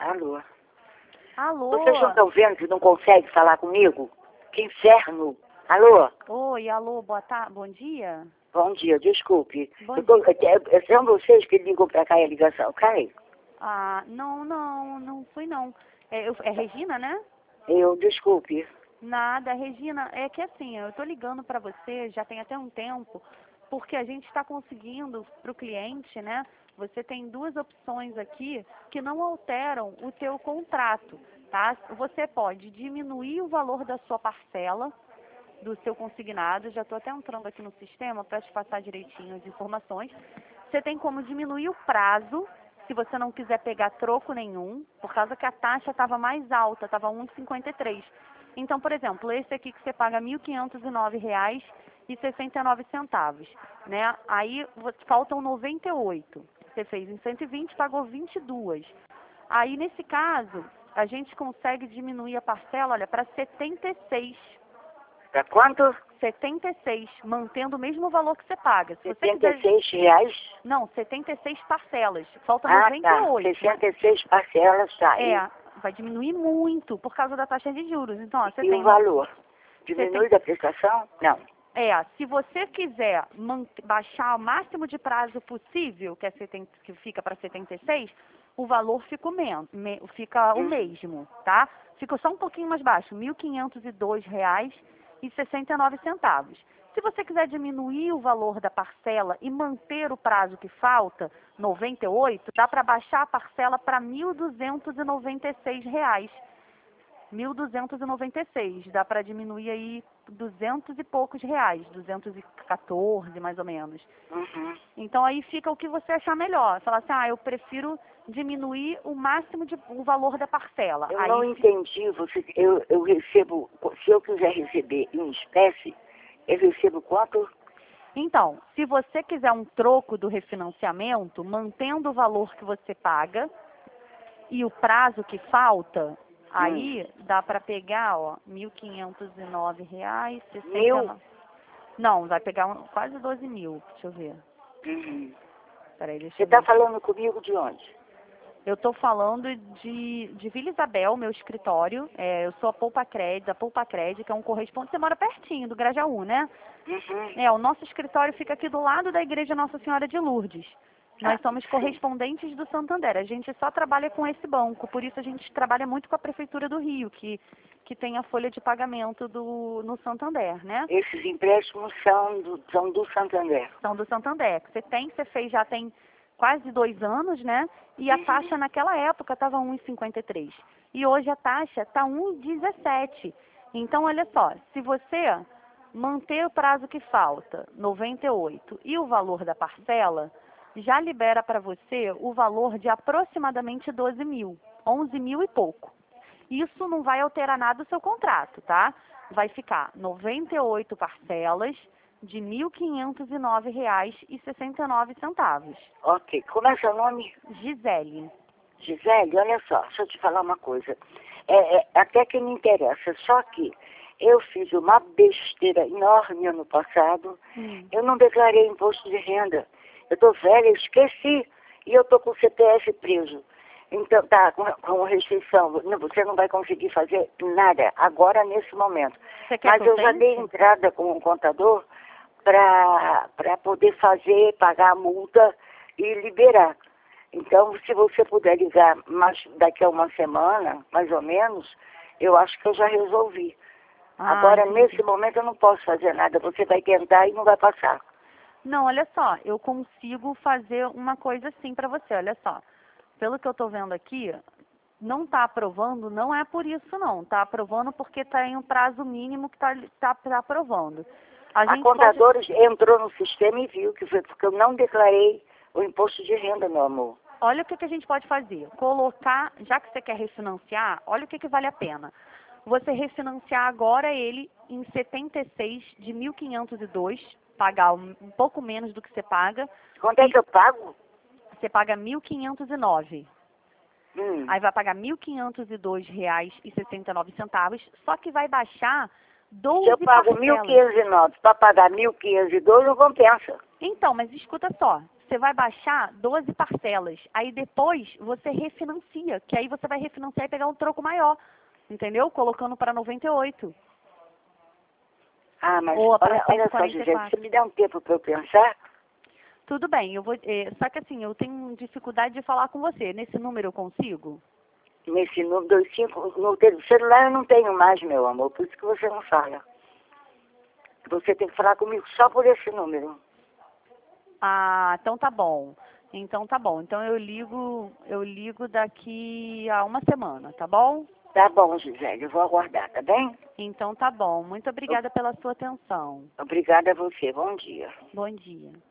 Alô? Alô? Vocês não estão vendo que não consegue falar comigo? Que inferno! Alô? Oi, alô, boa tarde, bom dia. Bom dia, desculpe. Bom São vocês que ligam pra cá e a ligação cai? Ah, não fui não. É Regina, né? Desculpe. Nada, Regina, é que assim, eu tô ligando para você, já tem até um tempo, porque a gente está conseguindo para o cliente, né? Você tem duas opções aqui que não alteram o teu contrato, tá? Você pode diminuir o valor da sua parcela, do seu consignado, já estou até entrando aqui no sistema para te passar direitinho as informações. Você tem como diminuir o prazo, se você não quiser pegar troco nenhum, por causa que a taxa estava mais alta, estava 1,53. Então, por exemplo, esse aqui que você paga R$ 1.509,69, né? Aí faltam 98. Você fez em 120, pagou 22. Aí, nesse caso, a gente consegue diminuir a parcela, olha, para 76. Pra quanto? 76, mantendo o mesmo valor que você paga. Se você R$76 reais? Não, 76 parcelas. Falta Ah, 98. tá. 66 parcelas, tá. Vai diminuir muito por causa da taxa de juros. Então, ó, você E tem o valor? Diminui tem- da prestação? Não. se você quiser baixar o máximo de prazo possível, que fica para 76, o valor fica fica o mesmo, tá? Fica só um pouquinho mais baixo, R$ 1.502,69. Se você quiser diminuir o valor da parcela e manter o prazo que falta, 98, dá para baixar a parcela para R$ 1.296. 1.296, dá para diminuir aí 200 e poucos reais, 214 mais ou menos. Uhum. Então aí fica o que você achar melhor. Falar assim, eu prefiro diminuir o máximo o valor da parcela. Eu aí não entendi. Eu recebo, se eu quiser receber em espécie, eu recebo quanto? Então, se você quiser um troco do refinanciamento, mantendo o valor que você paga e o prazo que falta, aí dá para pegar, ó, R$ 1.509,69. Não, vai pegar quase 12 mil. Deixa eu ver. Peraí, deixa Você eu ver. está falando comigo de onde? Eu estou falando de Vila Isabel, meu escritório. Eu sou a Poupa Cred, que é um correspondente. Você mora pertinho do Grajaú, né? Uhum. O nosso escritório fica aqui do lado da Igreja Nossa Senhora de Lourdes. Nós somos correspondentes do Santander. A gente só trabalha com esse banco. Por isso a gente trabalha muito com a Prefeitura do Rio, que tem a folha de pagamento no Santander, né? Esses empréstimos são do Santander. São do Santander. Você fez já tem quase 2 anos, né? E a taxa naquela época estava 1,53. E hoje a taxa está 1,17. Então, olha só, se você manter o prazo que falta, 98, e o valor da parcela, já libera para você o valor de aproximadamente 12 mil, 11 mil e pouco. Isso não vai alterar nada o seu contrato, tá? Vai ficar 98 parcelas de R$ 1.509,69. Ok. Como é seu nome? Gisele. Gisele, olha só, deixa eu te falar uma coisa. Até que me interessa, só que eu fiz uma besteira enorme ano passado. Eu não declarei imposto de renda. Eu estou velha, esqueci. E eu estou com o CPF preso. Então, tá, com restrição. Você não vai conseguir fazer nada agora, nesse momento. Mas eu já dei entrada com um contador para poder pagar a multa e liberar. Então, se você puder ligar daqui a uma semana, mais ou menos, eu acho que eu já resolvi. Agora, nesse momento, eu não posso fazer nada. Você vai tentar e não vai passar. Não, olha só, eu consigo fazer uma coisa assim para você, olha só. Pelo que eu estou vendo aqui, não está aprovando, não é por isso não. Está aprovando porque está em um prazo mínimo que está aprovando. A contadora entrou no sistema e viu que foi porque eu não declarei o imposto de renda, meu amor. Olha o que a gente pode fazer. Colocar, já que você quer refinanciar, olha o que vale a pena. Você refinanciar agora ele em 76 de 1.502, pagar um pouco menos do que você paga. Quanto é que eu pago? Você paga 1.509. Aí vai pagar R$ 1.502,69, só que vai baixar 12 Se eu pago parcelas. 1.509 para pagar 1.502, não compensa. Então, mas escuta só. você vai baixar 12 parcelas. Aí depois você refinancia, que aí você vai refinanciar e pegar um troco maior. Entendeu? Colocando para 98. Ah, mas Ou para olha só, Gisele, 144. você me dá um tempo para eu pensar? Tudo bem, eu vou. Só que assim, eu tenho dificuldade de falar com você. Nesse número eu consigo? Nesse número 25, no celular eu não tenho mais, meu amor, por isso que você não fala. Você tem que falar comigo só por esse número. Ah, então tá bom. Então tá bom. Então eu ligo daqui a uma semana, tá bom? Tá bom, Gisele, eu vou aguardar, tá bem? Então tá bom. Muito obrigada pela sua atenção. Obrigada a você, bom dia. Bom dia.